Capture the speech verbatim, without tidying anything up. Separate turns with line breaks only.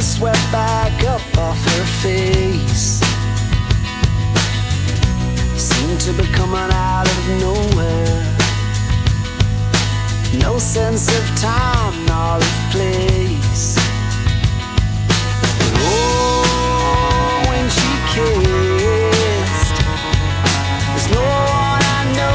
sweat back up off her face seemed to be coming out of nowhere. No sense of time